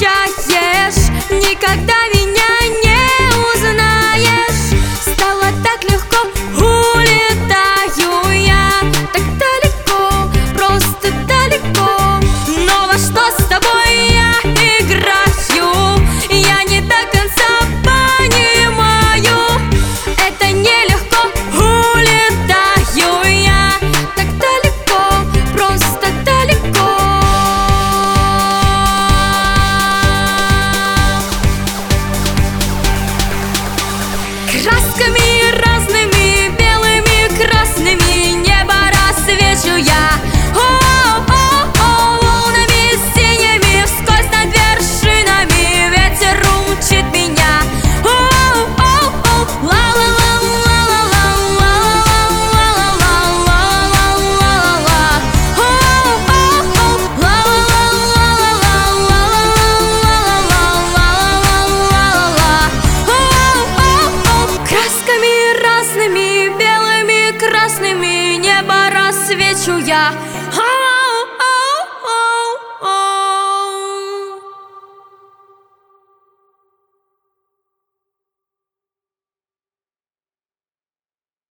скучаешь, никогда меня не узнаешь. Стало так легко, улетаю я так далеко, просто далеко. Но во что с тобой я играю, я не до конца понимаю. Это нелегко, улетаю я так далеко, просто далеко. Красками разными, белыми, красными небо рассвечу я. О-о-о, волнами синими вскользь над вершинами ветер умчит меня. О-о-о, красками разными, белыми, красными небо рассвечу я.